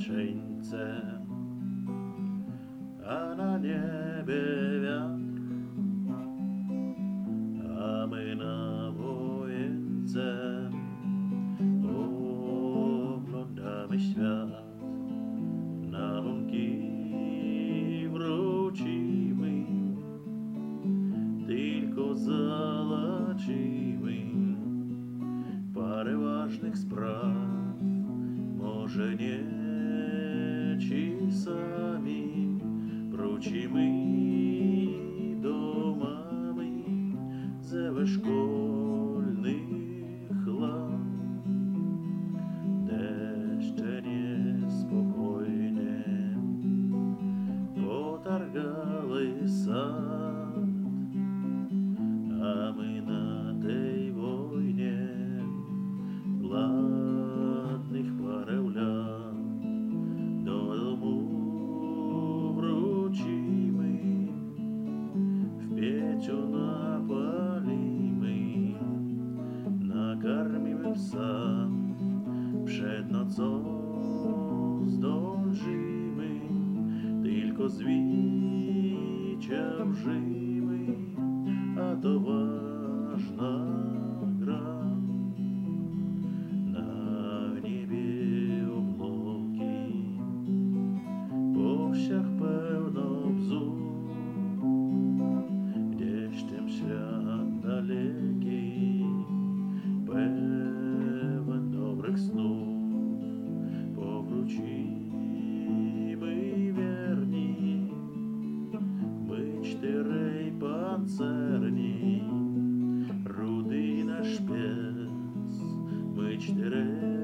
kieszeńce, a na niebie wiatr, a my na wojence oglądamy świat. Na łąki wrócimy, tylko załatwimy parę ważnych spraw. Może nie ci sami wrócimy do mamy ze szkolnych lat. Deszcze niespokojne potargały sad, a my na tej wojnie ładnych parę lat. Do domu wrócimy, w pieciu napalimy, nakarmimy psa, przed nocą zdążymy, tylko zwyciężymy, a to ważna gra. Na niebie obłoki, po wsiach pełno bzów, gdzieś ten świat daleki, pełen dobrych snów. Powrócimy wierni, my czterej pancerni, rudy nasz pies, my czterej